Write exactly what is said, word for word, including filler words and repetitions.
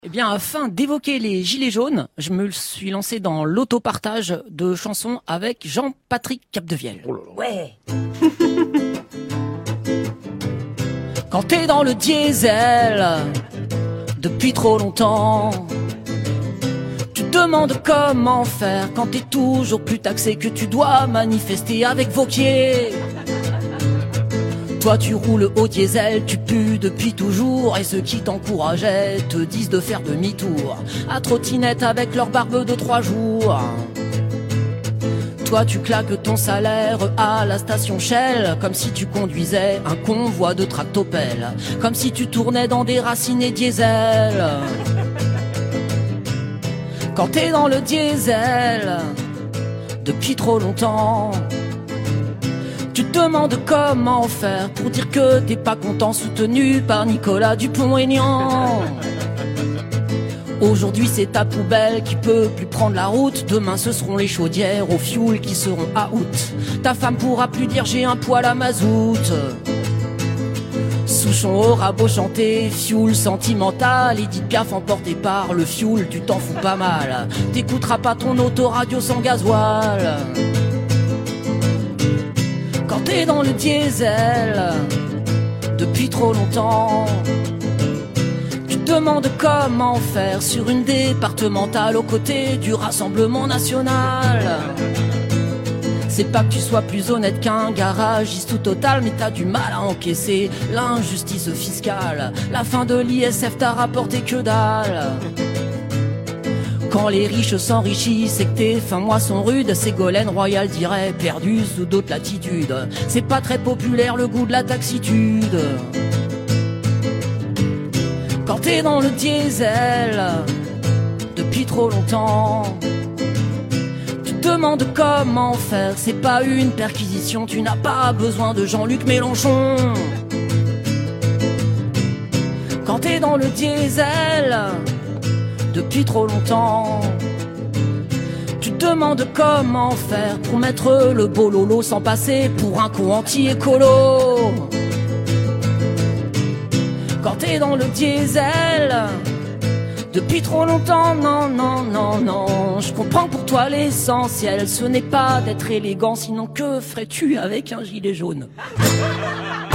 Eh bien, afin d'évoquer les gilets jaunes, je me suis lancé dans l'autopartage de chansons avec Jean-Patrick Capdevielle. Oh là là. Ouais. Quand t'es dans le diesel depuis trop longtemps, tu te demandes comment faire quand t'es toujours plus taxé, que tu dois manifester avec Vauquier. Toi tu roules au diesel, tu pues depuis toujours, et ceux qui t'encourageaient te disent de faire demi-tour à trottinette avec leur barbe de trois jours. Toi tu claques ton salaire à la station Shell, comme si tu conduisais un convoi de tractopelles, comme si tu tournais dans des racinés diesel. Quand t'es dans le diesel depuis trop longtemps, tu te demandes comment faire pour dire que t'es pas content, soutenu par Nicolas Dupont-Aignan. Aujourd'hui c'est ta poubelle qui peut plus prendre la route, demain ce seront les chaudières au fioul qui seront out. Ta femme pourra plus dire j'ai un poêle à mazout. Souchon aura beau chanter fioul sentimental, Edith Piaf emportée par le fioul, tu t'en fous pas mal. T'écouteras pas ton autoradio sans gasoil. Quand t'es dans le diesel depuis trop longtemps, tu te demandes comment faire sur une départementale aux côtés du Rassemblement National. C'est pas que tu sois plus honnête qu'un garagiste ou total, mais t'as du mal à encaisser l'injustice fiscale. La fin de l'I S F t'a rapporté que dalle. Quand les riches s'enrichissent et que tes fins mois sont rudes, Ségolène Royal dirait perdu sous d'autres latitudes. C'est pas très populaire le goût de la taxitude. Quand t'es dans le diesel depuis trop longtemps, tu te demandes comment faire, c'est pas une perquisition, tu n'as pas besoin de Jean-Luc Mélenchon. Quand t'es dans le diesel depuis trop longtemps, tu te demandes comment faire pour mettre le bololo sans passer pour un con anti-écolo. Quand t'es dans le diesel depuis trop longtemps, non, non, non, non, je comprends pour toi l'essentiel, ce n'est pas d'être élégant, sinon que ferais-tu avec un gilet jaune?